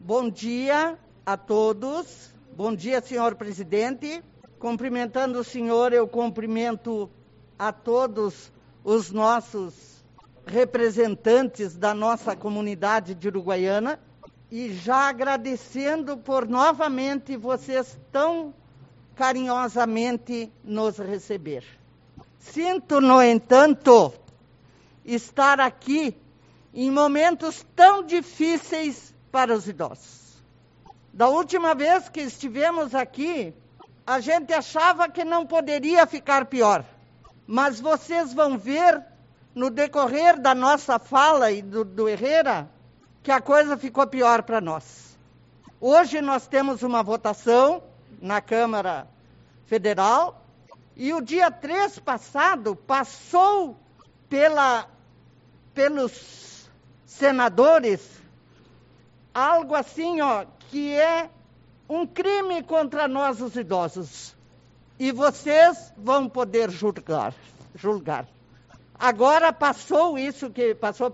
Bom dia a todos. Bom dia, senhor presidente. Cumprimentando o senhor, eu cumprimento a todos os nossos representantes da nossa comunidade de Uruguaiana e já agradecendo por novamente vocês tão carinhosamente nos receber. Sinto, no entanto, estar aqui em momentos tão difíceis para os idosos. Da última vez que estivemos aqui, a gente achava que não poderia ficar pior. Mas vocês vão ver, no decorrer da nossa fala e do Herrera, que a coisa ficou pior para nós. Hoje nós temos uma votação na Câmara Federal e o dia 3 passado passou pelos senadores algo assim, que é um crime contra nós os idosos. E vocês vão poder julgar. Agora passou isso que passou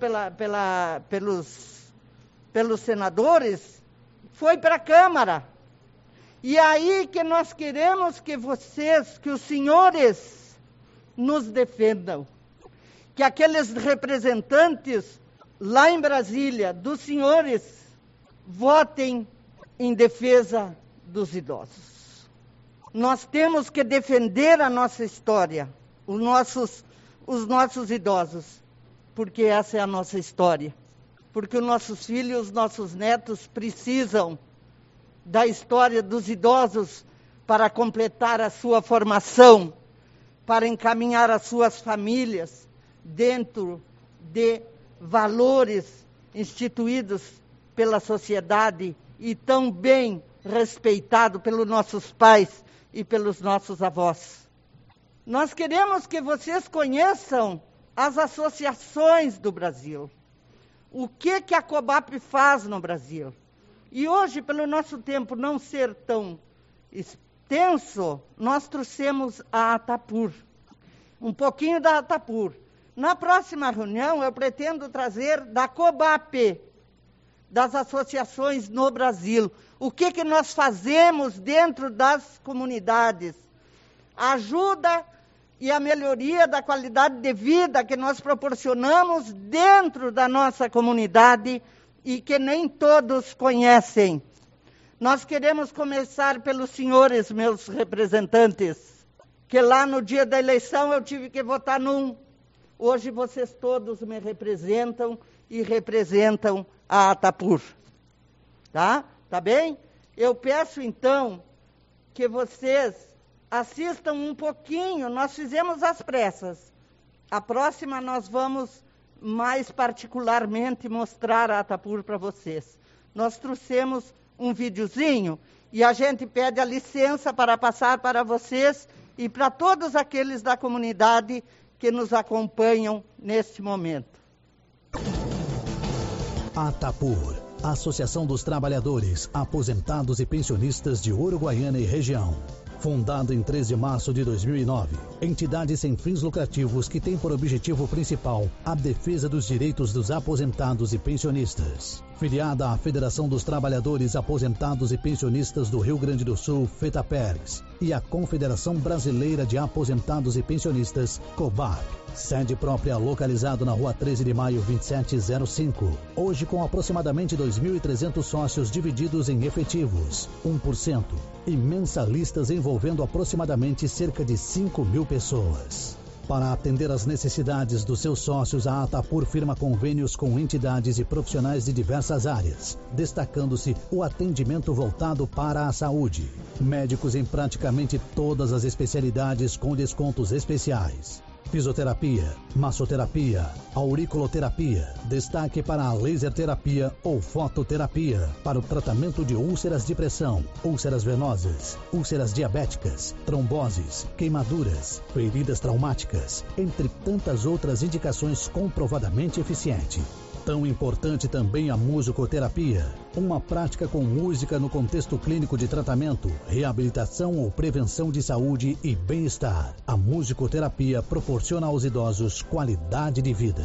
pelos senadores, foi para a Câmara. E aí que nós queremos que os senhores nos defendam. Que aqueles representantes lá em Brasília, dos senhores, votem em defesa dos idosos. Nós temos que defender a nossa história, os nossos idosos, porque essa é a nossa história. Porque os nossos filhos, os nossos netos precisam da história dos idosos para completar a sua formação, para encaminhar as suas famílias dentro de valores instituídos pela sociedade e tão bem respeitado pelos nossos pais e pelos nossos avós. Nós queremos que vocês conheçam as associações do Brasil. O que a COBAP faz no Brasil. E hoje, pelo nosso tempo não ser tão extenso, nós trouxemos a ATAPUR. Um pouquinho da ATAPUR. Na próxima reunião, eu pretendo trazer da COBAP, das associações no Brasil. O que nós fazemos dentro das comunidades? A ajuda e a melhoria da qualidade de vida que nós proporcionamos dentro da nossa comunidade e que nem todos conhecem. Nós queremos começar pelos senhores, meus representantes, que lá no dia da eleição eu tive que votar num. Hoje vocês todos me representam e representam a ATAPUR. Tá? Tá bem? Eu peço, então, que vocês assistam um pouquinho. Nós fizemos às pressas. A próxima nós vamos mais particularmente mostrar a ATAPUR para vocês. Nós trouxemos um videozinho e a gente pede a licença para passar para vocês e para todos aqueles da comunidade que nos acompanham neste momento. ATAPUR, Associação dos Trabalhadores, Aposentados e Pensionistas de Uruguaiana e Região. Fundada em 3 de março de 2009, entidade sem fins lucrativos que tem por objetivo principal a defesa dos direitos dos aposentados e pensionistas. Filiada à Federação dos Trabalhadores Aposentados e Pensionistas do Rio Grande do Sul, FETAPERS, e à Confederação Brasileira de Aposentados e Pensionistas, COBAP. Sede própria localizado na Rua 13 de Maio, 2705. Hoje com aproximadamente 2.300 sócios divididos em efetivos, 1%, e mensalistas envolvendo aproximadamente cerca de 5.000 pessoas. Para atender às necessidades dos seus sócios, a ATAPUR firma convênios com entidades e profissionais de diversas áreas, destacando-se o atendimento voltado para a saúde. Médicos em praticamente todas as especialidades com descontos especiais. Fisioterapia, massoterapia, auriculoterapia, destaque para a laser terapia ou fototerapia, para o tratamento de úlceras de pressão, úlceras venosas, úlceras diabéticas, tromboses, queimaduras, feridas traumáticas, entre tantas outras indicações comprovadamente eficiente. Tão importante também a musicoterapia, uma prática com música no contexto clínico de tratamento, reabilitação ou prevenção de saúde e bem-estar. A musicoterapia proporciona aos idosos qualidade de vida.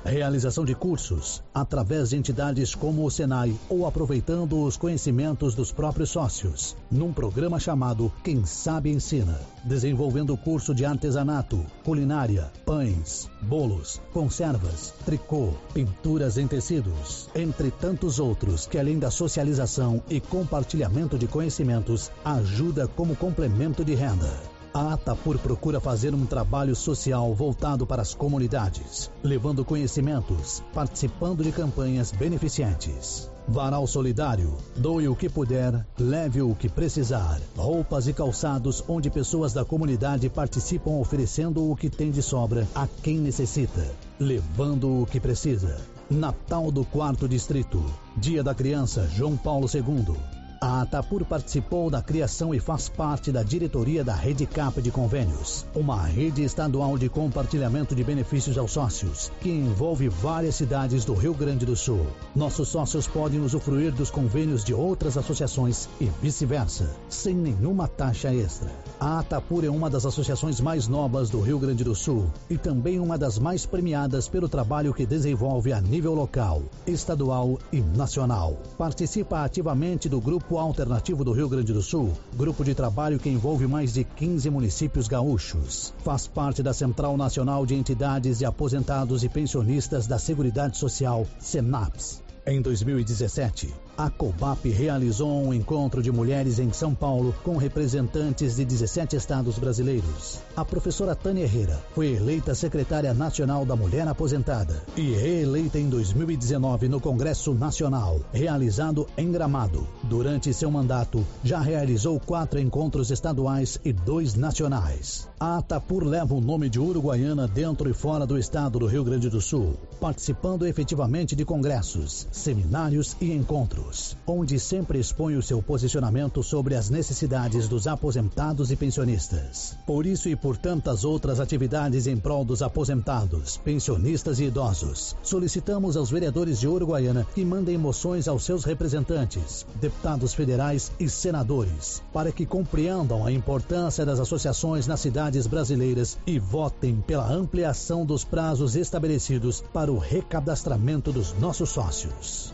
Realização de cursos, através de entidades como o Senai ou aproveitando os conhecimentos dos próprios sócios, num programa chamado Quem Sabe Ensina, desenvolvendo curso de artesanato, culinária, pães, bolos, conservas, tricô, pinturas em tecidos, entre tantos outros que, além da socialização e compartilhamento de conhecimentos, ajuda como complemento de renda. A Atapur procura fazer um trabalho social voltado para as comunidades, levando conhecimentos, participando de campanhas beneficentes. Varal solidário, doe o que puder, leve o que precisar. Roupas e calçados onde pessoas da comunidade participam oferecendo o que tem de sobra a quem necessita, levando o que precisa. Natal do 4º Distrito, Dia da Criança João Paulo II. A Atapur participou da criação e faz parte da diretoria da Rede Cap de Convênios, uma rede estadual de compartilhamento de benefícios aos sócios, que envolve várias cidades do Rio Grande do Sul. Nossos sócios podem usufruir dos convênios de outras associações e vice-versa, sem nenhuma taxa extra. A Atapur é uma das associações mais novas do Rio Grande do Sul e também uma das mais premiadas pelo trabalho que desenvolve a nível local, estadual e nacional. Participa ativamente do Grupo Alternativo do Rio Grande do Sul, grupo de trabalho que envolve mais de 15 municípios gaúchos. Faz parte da Central Nacional de Entidades de Aposentados e Pensionistas da Seguridade Social, Senaps. Em 2017, a COBAP realizou um encontro de mulheres em São Paulo com representantes de 17 estados brasileiros. A professora Tânia Herrera foi eleita secretária nacional da Mulher Aposentada e reeleita em 2019 no Congresso Nacional, realizado em Gramado. Durante seu mandato, já realizou 4 encontros estaduais e 2 nacionais. A Atapur leva o nome de Uruguaiana dentro e fora do estado do Rio Grande do Sul, participando efetivamente de congressos, seminários e encontros, onde sempre expõe o seu posicionamento sobre as necessidades dos aposentados e pensionistas. Por isso e por tantas outras atividades em prol dos aposentados, pensionistas e idosos, solicitamos aos vereadores de Uruguaiana que mandem moções aos seus representantes, deputados federais e senadores, para que compreendam a importância das associações nas cidades brasileiras e votem pela ampliação dos prazos estabelecidos para o recadastramento dos nossos sócios.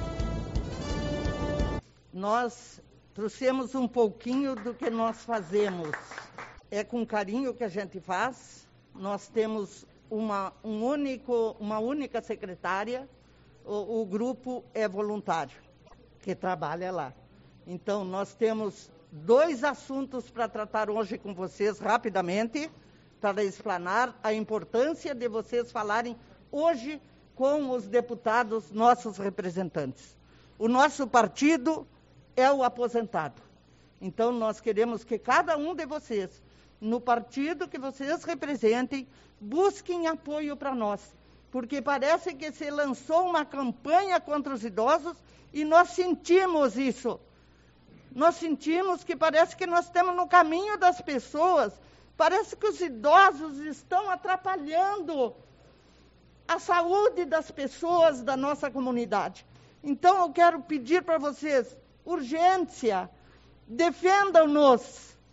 Nós trouxemos um pouquinho do que nós fazemos. É com carinho que a gente faz. Nós temos uma única secretária. O grupo é voluntário, que trabalha lá. Então, nós temos 2 assuntos para tratar hoje com vocês rapidamente, para explanar a importância de vocês falarem hoje com os deputados, nossos representantes. O nosso partido é o aposentado. Então, nós queremos que cada um de vocês, no partido que vocês representem, busquem apoio para nós, porque parece que se lançou uma campanha contra os idosos e nós sentimos isso. Nós sentimos que parece que nós estamos no caminho das pessoas, parece que os idosos estão atrapalhando a saúde das pessoas da nossa comunidade. Então, eu quero pedir para vocês, urgência, defendam-nos,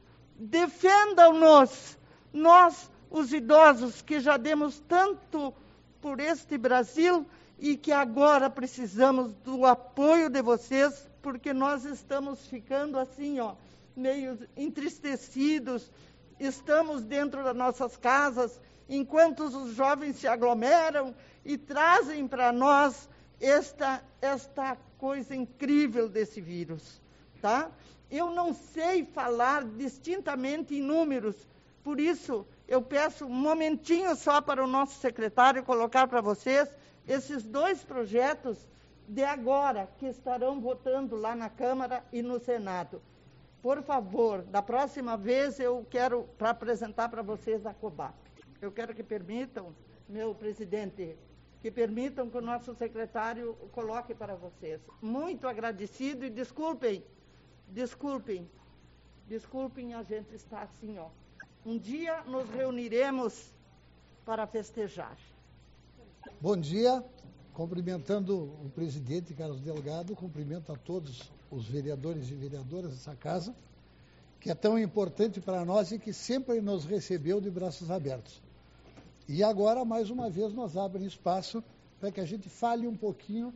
nós, os idosos, que já demos tanto por este Brasil e que agora precisamos do apoio de vocês, porque nós estamos ficando assim, meio entristecidos, estamos dentro das nossas casas, enquanto os jovens se aglomeram e trazem para nós esta coisa incrível desse vírus, tá? Eu não sei falar distintamente em números, por isso eu peço um momentinho só para o nosso secretário colocar para vocês esses 2 projetos de agora, que estarão votando lá na Câmara e no Senado. Por favor, da próxima vez eu quero apresentar para vocês a COBAP. Eu quero que permitam, meu presidente, que permitam que o nosso secretário coloque para vocês. Muito agradecido e desculpem, a gente está assim, Um dia nos reuniremos para festejar. Bom dia, cumprimentando o presidente Carlos Delgado, cumprimento a todos os vereadores e vereadoras dessa casa, que é tão importante para nós e que sempre nos recebeu de braços abertos. E agora, mais uma vez, nós abrimos espaço para que a gente fale um pouquinho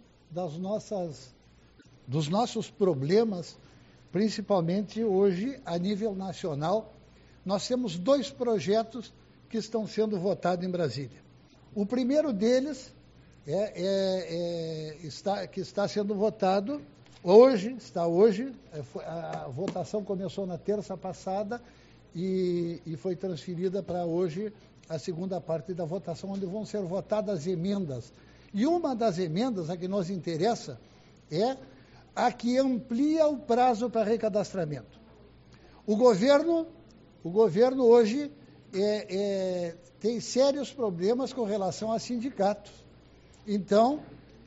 dos nossos problemas, principalmente hoje a nível nacional. Nós temos 2 projetos que estão sendo votados em Brasília. O primeiro deles que está sendo votado hoje, a votação começou na terça passada e foi transferida para hoje a segunda parte da votação, onde vão ser votadas emendas. E uma das emendas, a que nos interessa, é a que amplia o prazo para recadastramento. O governo hoje tem sérios problemas com relação a sindicatos. Então,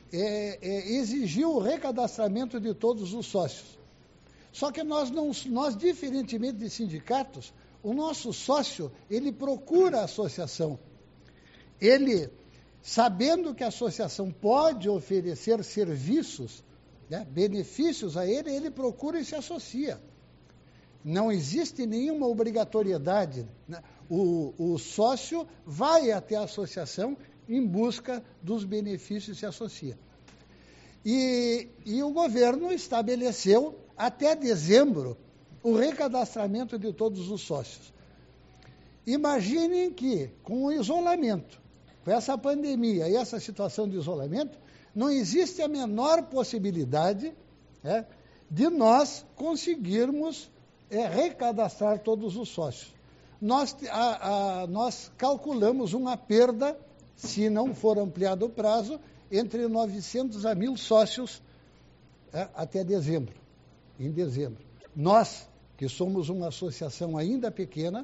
exigiu o recadastramento de todos os sócios. Só que nós, diferentemente de sindicatos, o nosso sócio, ele procura a associação. Ele, sabendo que a associação pode oferecer serviços, né, benefícios a ele, ele procura e se associa. Não existe nenhuma obrigatoriedade, né? O sócio vai até a associação em busca dos benefícios e se associa. E o governo estabeleceu até dezembro o recadastramento de todos os sócios. Imaginem que, com o isolamento, com essa pandemia e essa situação de isolamento, não existe a menor possibilidade de nós conseguirmos recadastrar todos os sócios. Nós calculamos uma perda, se não for ampliado o prazo, entre 900 a 1.000 sócios até dezembro, em dezembro. Nós, que somos uma associação ainda pequena,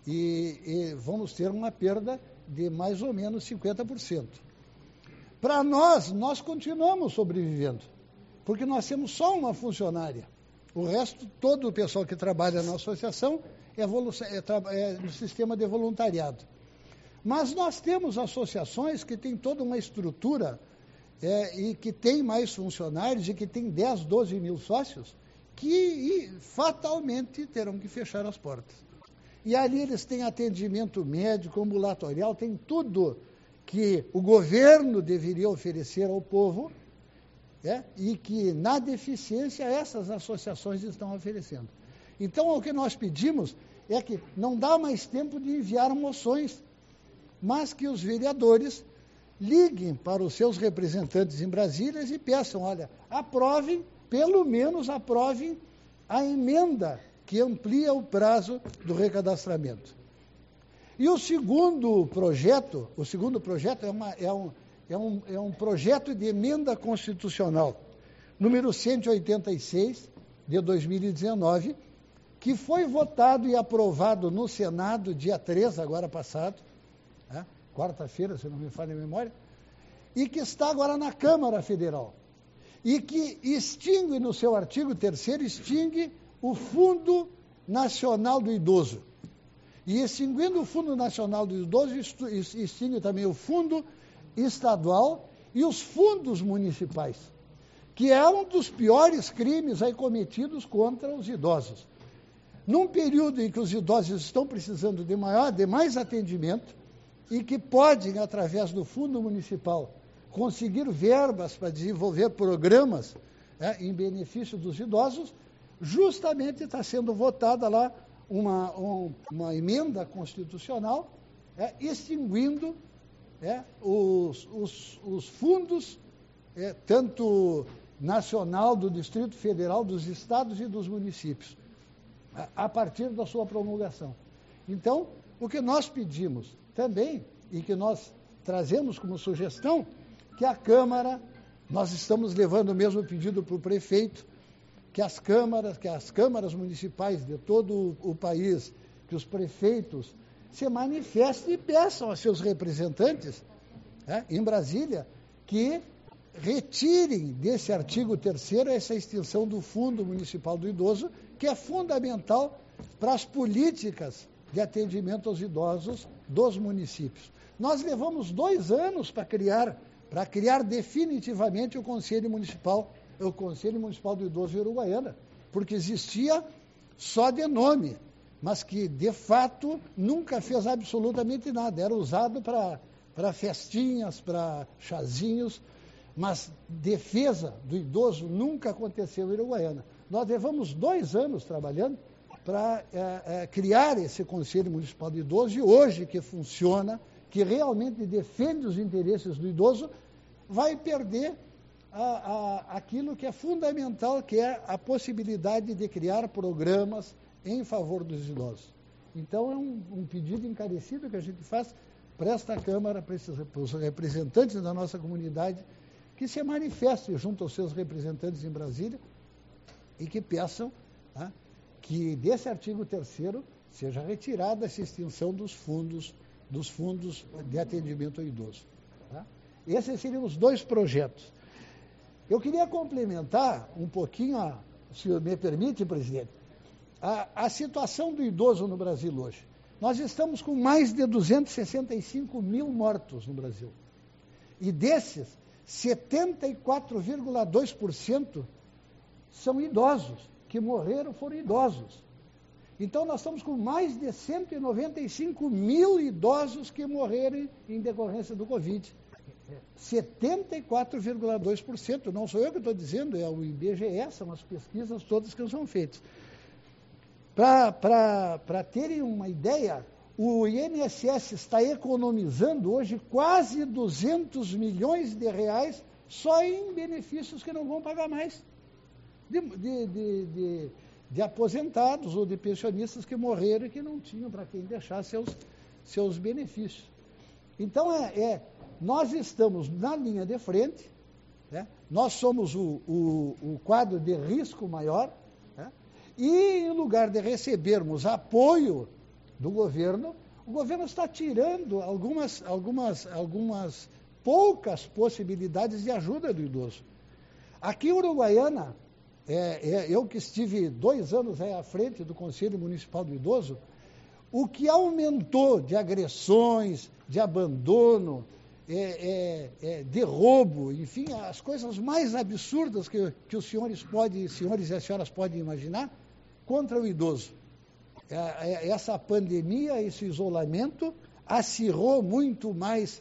e vamos ter uma perda de mais ou menos 50%. Para nós continuamos sobrevivendo, porque nós temos só uma funcionária. O resto, todo o pessoal que trabalha na associação é no sistema de voluntariado. Mas nós temos associações que têm toda uma estrutura e que tem mais funcionários e que tem 10, 12 mil sócios que fatalmente terão que fechar as portas. E ali eles têm atendimento médico, ambulatorial, tem tudo que o governo deveria oferecer ao povo e que, na deficiência, essas associações estão oferecendo. Então, o que nós pedimos é que não dá mais tempo de enviar moções, mas que os vereadores liguem para os seus representantes em Brasília e peçam, olha, aprovem, pelo menos aprovem a emenda que amplia o prazo do recadastramento. E o segundo projeto é um projeto de emenda constitucional, número 186, de 2019, que foi votado e aprovado no Senado dia 3, agora passado, quarta-feira, se não me falha a memória, e que está agora na Câmara Federal, e que extingue, no seu artigo 3º, extingue o Fundo Nacional do Idoso. E extinguindo o Fundo Nacional do Idoso, extingue também o Fundo Estadual e os fundos municipais, que é um dos piores crimes aí cometidos contra os idosos. Num período em que os idosos estão precisando de mais atendimento e que podem, através do Fundo Municipal, conseguir verbas para desenvolver programas em benefício dos idosos, justamente está sendo votada lá uma emenda constitucional extinguindo os fundos, tanto nacional, do Distrito Federal, dos estados e dos municípios, a partir da sua promulgação. Então, o que nós pedimos também, e que nós trazemos como sugestão, que a Câmara, nós estamos levando o mesmo pedido para o prefeito, que as câmaras municipais de todo o país, que os prefeitos se manifestem e peçam a seus representantes em Brasília que retirem desse artigo 3º essa extinção do Fundo Municipal do Idoso, que é fundamental para as políticas de atendimento aos idosos dos municípios. Nós levamos 2 anos para criar definitivamente o Conselho Municipal do Idoso de Uruguaiana, porque existia só de nome, mas que, de fato, nunca fez absolutamente nada. Era usado para para festinhas, para chazinhos, mas defesa do idoso nunca aconteceu em Uruguaiana. Nós levamos 2 anos trabalhando para criar esse Conselho Municipal do Idoso, e hoje que funciona, que realmente defende os interesses do idoso, vai perder aquilo que é fundamental, que é a possibilidade de criar programas em favor dos idosos. Então, é um pedido encarecido que a gente faz para esta Câmara, para os representantes da nossa comunidade, que se manifestem junto aos seus representantes em Brasília e que peçam que desse artigo 3º seja retirada essa extinção dos fundos de atendimento ao idoso. Tá? Esses seriam os 2 projetos. Eu queria complementar um pouquinho, se me permite, presidente, a situação do idoso no Brasil hoje. Nós estamos com mais de 265 mil mortos no Brasil. E desses, 74,2% são idosos, que morreram foram idosos. Então, nós estamos com mais de 195 mil idosos que morreram em decorrência do Covid. 74,2%, não sou eu que estou dizendo, é o IBGE, são as pesquisas todas que são feitas. Para terem uma ideia, o INSS está economizando hoje quase 200 milhões de reais só em benefícios que não vão pagar mais, de aposentados ou de pensionistas que morreram e que não tinham para quem deixar seus benefícios. Então, nós estamos na linha de frente, né? Nós somos o quadro de risco maior, né? E em lugar de recebermos apoio do governo, o governo está tirando algumas poucas possibilidades de ajuda do idoso. Aqui em Uruguaiana, eu que estive 2 anos à frente do Conselho Municipal do Idoso, o que aumentou de agressões, de abandono, de roubo, enfim, as coisas mais absurdas que os senhores e as senhoras podem imaginar contra o idoso. Essa pandemia, esse isolamento, acirrou muito mais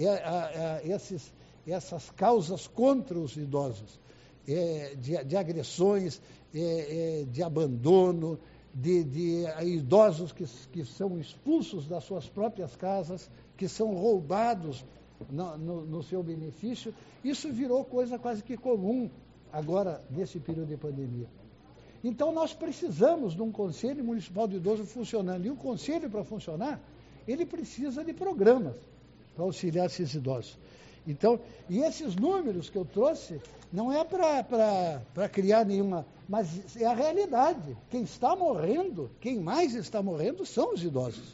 essas causas contra os idosos, de agressões, de abandono, de idosos que são expulsos das suas próprias casas, que são roubados no seu benefício. Isso virou coisa quase que comum agora, nesse período de pandemia. Então, nós precisamos de um Conselho Municipal do Idoso funcionando. E o Conselho, para funcionar, ele precisa de programas para auxiliar esses idosos. Então, e esses números que eu trouxe, não é para criar nenhuma, mas é a realidade. Quem está morrendo, quem mais está morrendo são os idosos.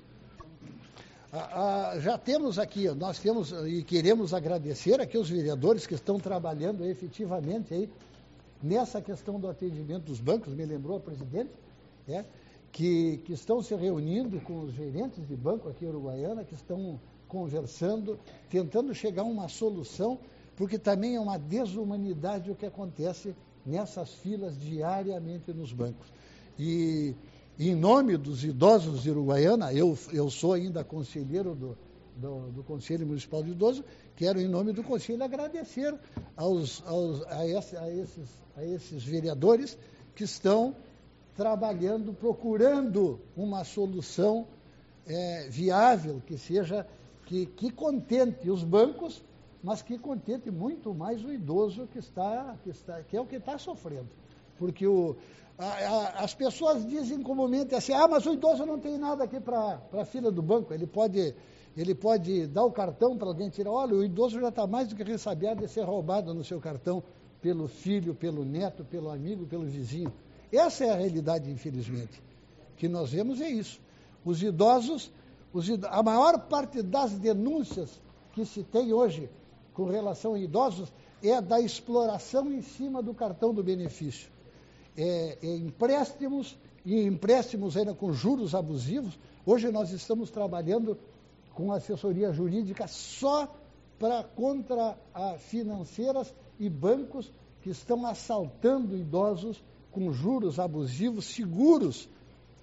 Já temos aqui, nós temos e queremos agradecer aqui os vereadores que estão trabalhando efetivamente aí nessa questão do atendimento dos bancos, me lembrou a presidente, que estão se reunindo com os gerentes de banco aqui em Uruguaiana, que estão conversando, tentando chegar a uma solução, porque também é uma desumanidade o que acontece nessas filas diariamente nos bancos. E em nome dos idosos de Uruguaiana, eu sou ainda conselheiro do Conselho Municipal de Idoso, quero, em nome do Conselho, agradecer a esses vereadores que estão trabalhando, procurando uma solução viável, que seja, que contente os bancos, mas que contente muito mais o idoso que é o que está sofrendo. Porque as pessoas dizem comumente assim, mas o idoso não tem nada aqui para a fila do banco, ele pode dar o cartão para alguém tirar. Olha, o idoso já está mais do que ressabiado de ser roubado no seu cartão pelo filho, pelo neto, pelo amigo, pelo vizinho. Essa é a realidade, infelizmente, que nós vemos é isso. Os idosos, a maior parte das denúncias que se tem hoje com relação a idosos é da exploração em cima do cartão do benefício. Empréstimos ainda com juros abusivos. Hoje nós estamos trabalhando com assessoria jurídica só contra financeiras e bancos que estão assaltando idosos com juros abusivos, seguros,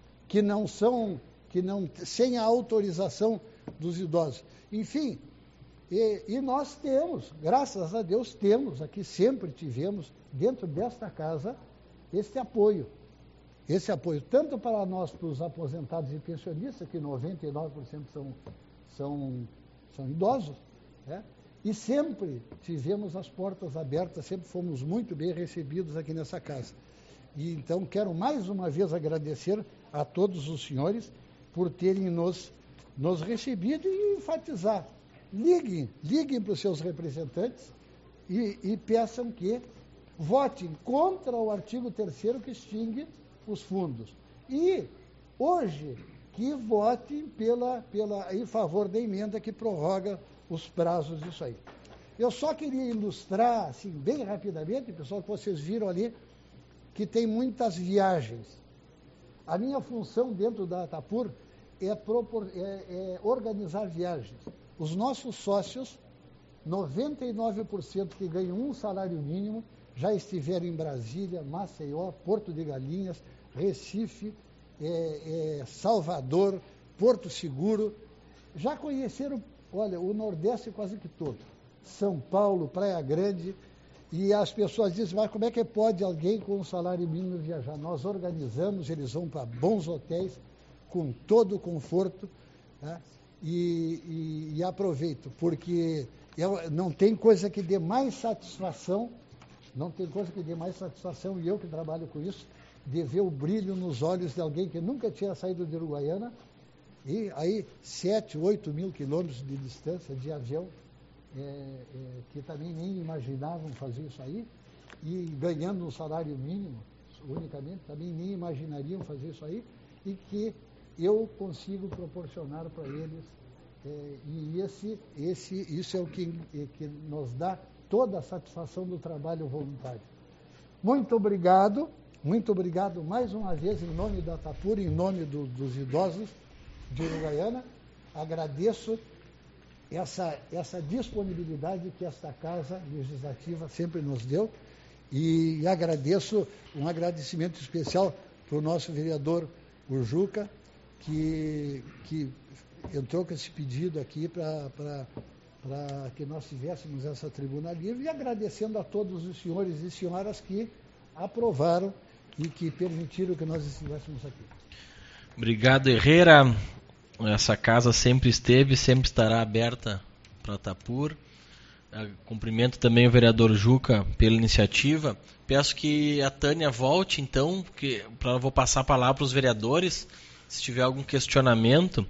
sem a autorização dos idosos. Enfim, E nós temos, graças a Deus, aqui sempre tivemos, dentro desta casa, este apoio. Esse apoio, tanto para nós, para os aposentados e pensionistas, que 99% são idosos, né? E sempre tivemos as portas abertas, sempre fomos muito bem recebidos aqui nessa casa. E então quero mais uma vez agradecer a todos os senhores por terem nos recebido e enfatizar. Liguem para os seus representantes e peçam que votem contra o artigo 3º que extingue os fundos. E hoje que votem em favor da emenda que prorroga os prazos disso aí. Eu só queria ilustrar, assim, bem rapidamente, pessoal, que vocês viram ali, que tem muitas viagens. A minha função dentro da Atapur é organizar viagens. Os nossos sócios, 99% que ganham um salário mínimo, já estiveram em Brasília, Maceió, Porto de Galinhas, Recife, Salvador, Porto Seguro. Já conheceram, olha, o Nordeste quase que todo. São Paulo, Praia Grande. E as pessoas dizem, mas como é que pode alguém com um salário mínimo viajar? Nós organizamos, eles vão para bons hotéis, com todo o conforto, né? E aproveito, porque não tem coisa que dê mais satisfação, e eu que trabalho com isso, de ver o brilho nos olhos de alguém que nunca tinha saído de Uruguaiana, e aí 7, 8 mil quilômetros de distância de avião, que também nem imaginavam fazer isso aí, e ganhando um salário mínimo, unicamente, também nem imaginariam fazer isso aí, e que eu consigo proporcionar para eles, e isso é o que nos dá toda a satisfação do trabalho voluntário. Muito obrigado mais uma vez, em nome da Atapur, em nome dos idosos de Uruguaiana, agradeço essa disponibilidade que esta Casa Legislativa sempre nos deu, e agradeço um agradecimento especial para o nosso vereador, o Juca, que entrou com esse pedido aqui para que nós tivéssemos essa tribuna livre, e agradecendo a todos os senhores e senhoras que aprovaram e que permitiram que nós estivéssemos aqui. Obrigado, Herrera. Essa casa sempre esteve, sempre estará aberta para Atapur. Cumprimento também o vereador Juca pela iniciativa. Peço que a Tânia volte, então, vou passar a palavra para os vereadores, se tiver algum questionamento.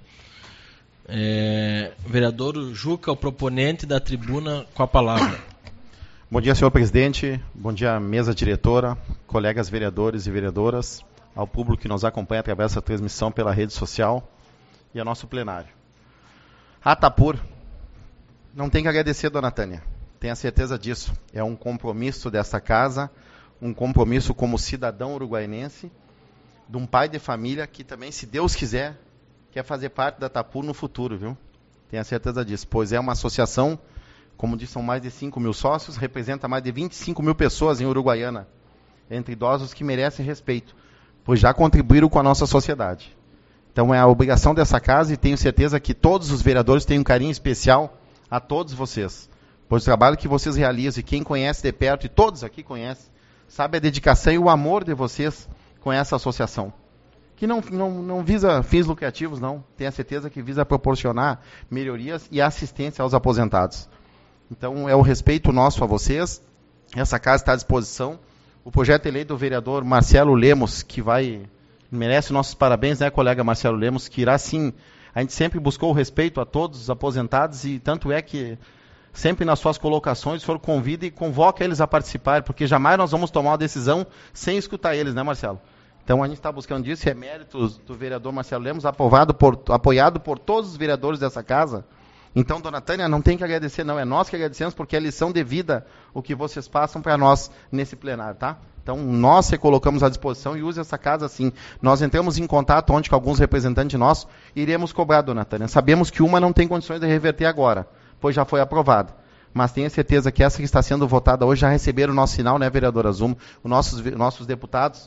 Vereador Juca, o proponente da tribuna, com a palavra. Bom dia, senhor presidente. Bom dia, mesa diretora, colegas vereadores e vereadoras, ao público que nos acompanha através dessa transmissão pela rede social e ao nosso plenário. A Atapur não tem que agradecer, dona Tânia. Tenha certeza disso. É um compromisso desta casa, um compromisso como cidadão uruguaiense, de um pai de família que também, se Deus quiser, quer fazer parte da Atapur no futuro, viu? Tenha certeza disso, pois é uma associação, como disse, são mais de 5 mil sócios, representa mais de 25 mil pessoas em Uruguaiana, entre idosos que merecem respeito, pois já contribuíram com a nossa sociedade. Então é a obrigação dessa casa, e tenho certeza que todos os vereadores têm um carinho especial a todos vocês, pois o trabalho que vocês realizam, e quem conhece de perto, e todos aqui conhecem, sabe a dedicação e o amor de vocês com essa associação, que não visa fins lucrativos, não. Tenho a certeza que visa proporcionar melhorias e assistência aos aposentados. Então, é o respeito nosso a vocês. Essa casa está à disposição. O projeto de lei do vereador Marcelo Lemos, que merece nossos parabéns, né, colega Marcelo Lemos, que irá sim. A gente sempre buscou o respeito a todos os aposentados, e tanto é que sempre nas suas colocações o senhor convida e convoca eles a participar, porque jamais nós vamos tomar uma decisão sem escutar eles, né, Marcelo? Então a gente está buscando isso, é mérito do vereador Marcelo Lemos, apoiado por todos os vereadores dessa casa. Então, dona Tânia, não tem que agradecer, não, é nós que agradecemos, porque é lição de vida o que vocês passam para nós nesse plenário, tá? Então, nós se colocamos à disposição e use essa casa assim. Nós entramos em contato ontem com alguns representantes nossos e iremos cobrar, dona Tânia. Sabemos que uma não tem condições de reverter agora, pois já foi aprovada. Mas tenha certeza que essa que está sendo votada hoje já receberam o nosso sinal, né, vereadora Zuma, os nossos deputados.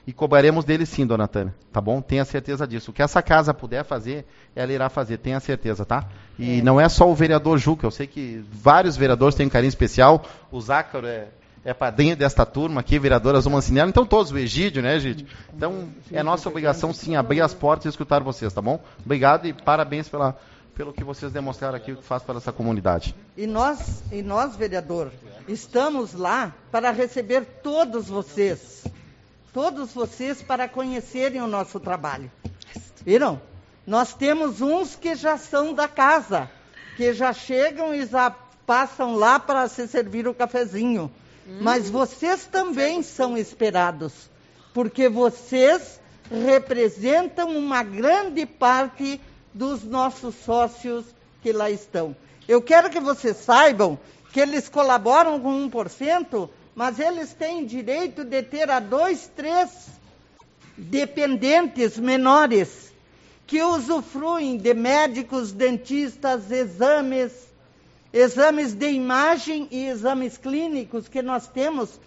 e cobraremos dele sim, dona Tânia, tá bom? Tenha certeza disso. O que essa casa puder fazer, ela irá fazer, tenha certeza, tá? E não é só o vereador Juca, eu sei que vários vereadores têm um carinho especial, o Zácaro é padrinho desta turma aqui, vereadora Zuma Cinelli, então todos, o Egídio, né, Egídio? Então, é nossa obrigação, sim, abrir as portas e escutar vocês, tá bom? Obrigado e parabéns pelo que vocês demonstraram aqui, o que faz para essa comunidade. E nós, vereador, estamos lá para receber todos vocês para conhecerem o nosso trabalho. Viram? Nós temos uns que já são da casa, que já chegam e já passam lá para se servir o cafezinho. Mas vocês também são esperados, porque vocês representam uma grande parte dos nossos sócios que lá estão. Eu quero que vocês saibam que eles colaboram com 1%, mas eles têm direito de ter a 2, 3 dependentes menores que usufruem de médicos, dentistas, exames de imagem e exames clínicos, que nós temos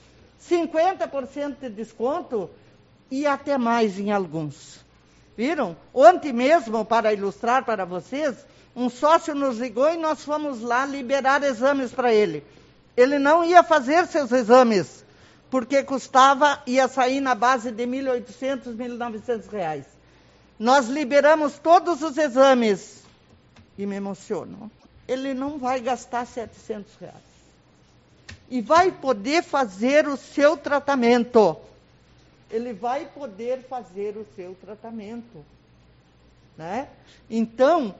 50% de desconto e até mais em alguns. Viram? Ontem mesmo, para ilustrar para vocês, um sócio nos ligou e nós fomos lá liberar exames para ele. Ele não ia fazer seus exames, porque ia sair na base de R$ 1.800, R$ 1.900. Nós liberamos todos os exames e me emociono. Ele não vai gastar R$ 700. E vai poder fazer o seu tratamento. Ele vai poder fazer o seu tratamento. Né? Então,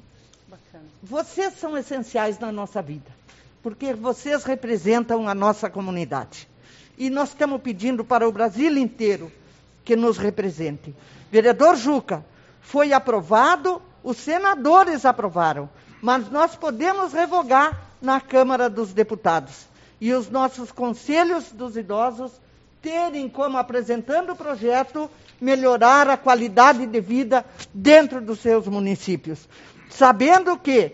vocês são essenciais na nossa vida, porque vocês representam a nossa comunidade. E nós estamos pedindo para o Brasil inteiro que nos represente. Vereador Juca, foi aprovado, os senadores aprovaram, mas nós podemos revogar na Câmara dos Deputados. E os nossos conselhos dos idosos terem como, apresentando o projeto, melhorar a qualidade de vida dentro dos seus municípios. Sabendo que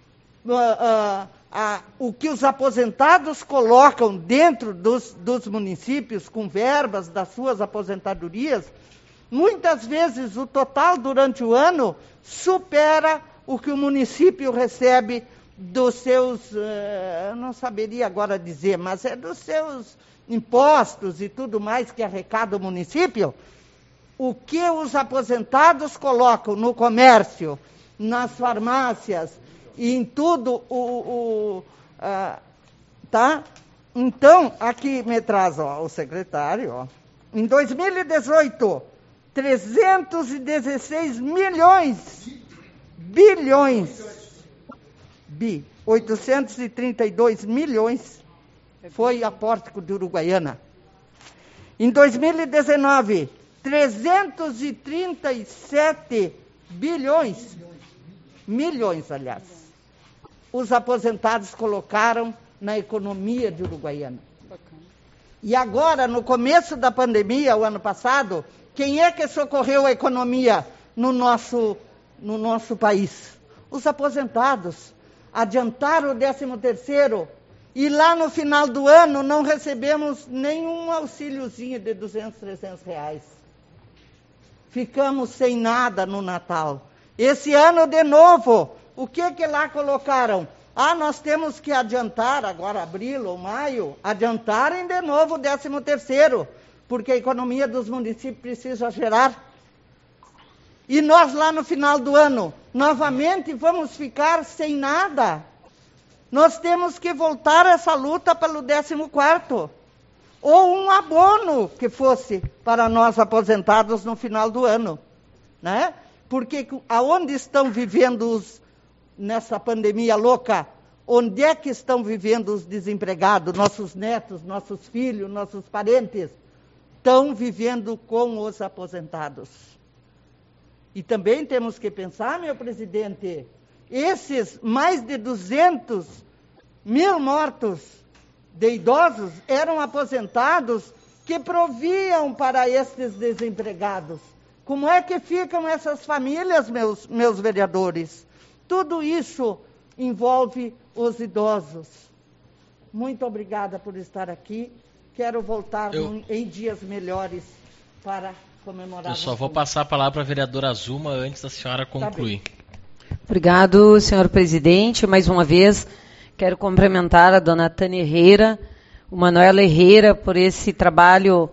o que os aposentados colocam dentro dos municípios, com verbas das suas aposentadorias, muitas vezes o total durante o ano supera o que o município recebe dos seus, eu não saberia agora dizer, mas é dos seus impostos e tudo mais que arrecada o município. O que os aposentados colocam no comércio, nas farmácias e em tudo, tá? Então, aqui me traz o secretário, em 2018, 316 832 milhões foi aporte de Uruguaiana. Em 2019, 337 milhões, aliás, os aposentados colocaram na economia de Uruguaiana. E agora, no começo da pandemia, o ano passado, quem é que socorreu a economia no nosso país? Os aposentados. Adiantaram o 13º, e lá no final do ano não recebemos nenhum auxíliozinho de 200, 300 reais. Ficamos sem nada no Natal. Esse ano, de novo, o que lá colocaram? Nós temos que adiantar, agora abril ou maio, adiantarem de novo o 13º, porque a economia dos municípios precisa gerar. E nós lá no final do ano, novamente vamos ficar sem nada. Nós temos que voltar essa luta pelo 14º. Ou um abono que fosse para nós aposentados no final do ano. Né? Porque aonde estão vivendo nessa pandemia louca, onde é que estão vivendo os desempregados? Nossos netos, nossos filhos, nossos parentes estão vivendo com os aposentados. E também temos que pensar, meu presidente, esses mais de 200 mil mortos de idosos eram aposentados que proviam para esses desempregados. Como é que ficam essas famílias, meus vereadores? Tudo isso envolve os idosos. Muito obrigada por estar aqui. Quero voltar em dias melhores para comemorar. Eu só vou passar a palavra para a vereadora Azuma antes da senhora concluir. Obrigado, senhor presidente. Mais uma vez, quero cumprimentar a dona Tânia Herrera, o Manuel Herrera, por esse trabalho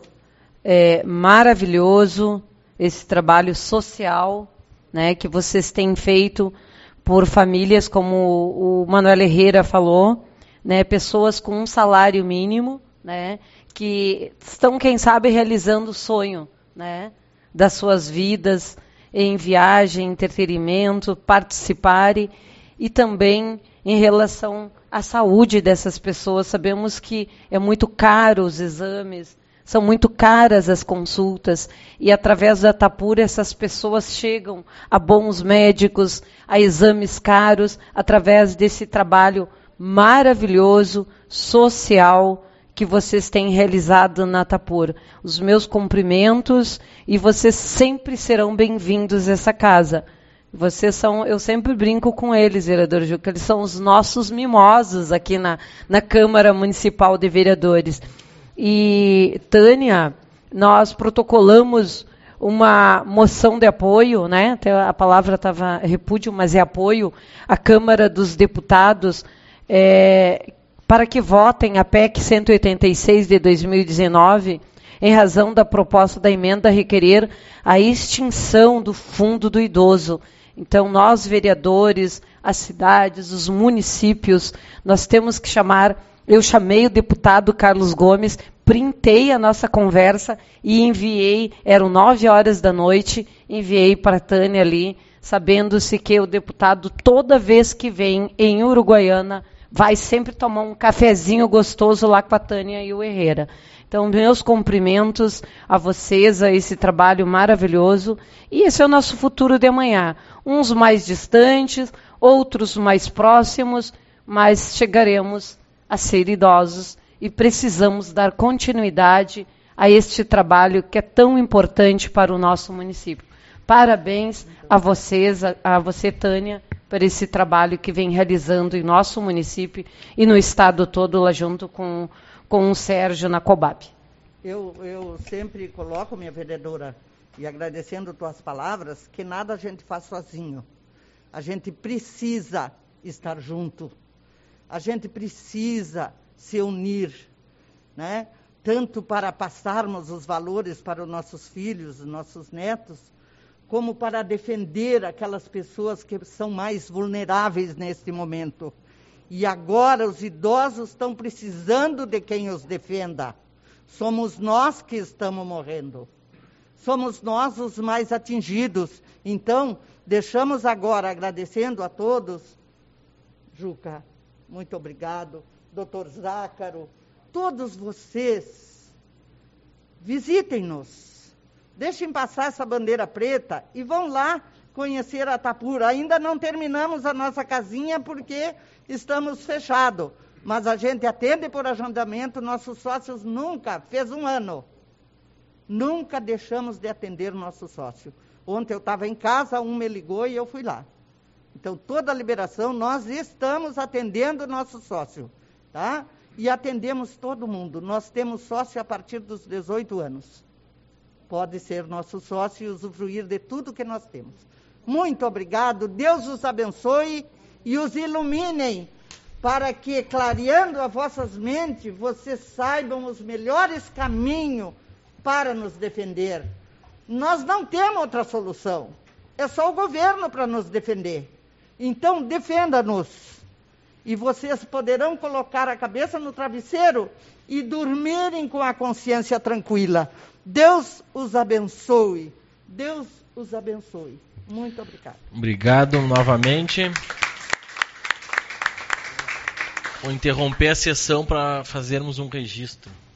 maravilhoso, esse trabalho social, né, que vocês têm feito por famílias, como o Manuel Herrera falou, né, pessoas com um salário mínimo, né, que estão, quem sabe, realizando o sonho, né, das suas vidas, em viagem, entretenimento, participarem, e também em relação à saúde dessas pessoas. Sabemos que é muito caro os exames, são muito caras as consultas, e através da Tapur essas pessoas chegam a bons médicos, a exames caros, através desse trabalho maravilhoso, social, que vocês têm realizado na Tapur. Os meus cumprimentos, e vocês sempre serão bem-vindos a essa casa. Vocês são, eu sempre brinco com eles, vereador Juca, eles são os nossos mimosos aqui na Câmara Municipal de Vereadores. E, Tânia, nós protocolamos uma moção de apoio, né? Até a palavra estava repúdio, mas é apoio à Câmara dos Deputados, para que votem a PEC 186 de 2019, em razão da proposta da emenda requerer a extinção do Fundo do Idoso. Então, nós, vereadores, as cidades, os municípios, nós temos que chamar. Eu chamei o deputado Carlos Gomes, printei a nossa conversa e enviei, eram 9h da noite, enviei para a Tânia ali, sabendo-se que o deputado, toda vez que vem em Uruguaiana, vai sempre tomar um cafezinho gostoso lá com a Tânia e o Herrera. Então, meus cumprimentos a vocês, a esse trabalho maravilhoso. E esse é o nosso futuro de amanhã. Uns mais distantes, outros mais próximos, mas chegaremos a ser idosos e precisamos dar continuidade a este trabalho que é tão importante para o nosso município. Parabéns a vocês, a você, Tânia, por esse trabalho que vem realizando em nosso município e no estado todo, lá junto com o Sérgio na Cobab. Eu sempre coloco, minha vereadora, e agradecendo tuas palavras, que nada a gente faz sozinho. A gente precisa estar junto. A gente precisa se unir, né? Tanto para passarmos os valores para os nossos filhos, os nossos netos, como para defender aquelas pessoas que são mais vulneráveis neste momento. E agora os idosos estão precisando de quem os defenda. Somos nós que estamos morrendo. Somos nós os mais atingidos. Então, deixamos agora, agradecendo a todos, Juca, muito obrigado, doutor Zácaro, todos vocês, visitem-nos, deixem passar essa bandeira preta e vão lá conhecer a Tapur. Ainda não terminamos a nossa casinha porque estamos fechados, mas a gente atende por agendamento, nossos sócios nunca, fez 1 ano, nunca deixamos de atender nosso sócio. Ontem eu estava em casa, me ligou e eu fui lá. Então, toda a liberação, nós estamos atendendo o nosso sócio, tá? E atendemos todo mundo. Nós temos sócio a partir dos 18 anos. Pode ser nosso sócio e usufruir de tudo que nós temos. Muito obrigado, Deus os abençoe e os iluminem, para que, clareando as vossas mentes, vocês saibam os melhores caminhos para nos defender. Nós não temos outra solução. É só o governo para nos defender. Então, defenda-nos. E vocês poderão colocar a cabeça no travesseiro e dormirem com a consciência tranquila. Deus os abençoe. Deus os abençoe. Muito obrigado. Obrigado novamente. Vou interromper a sessão para fazermos um registro.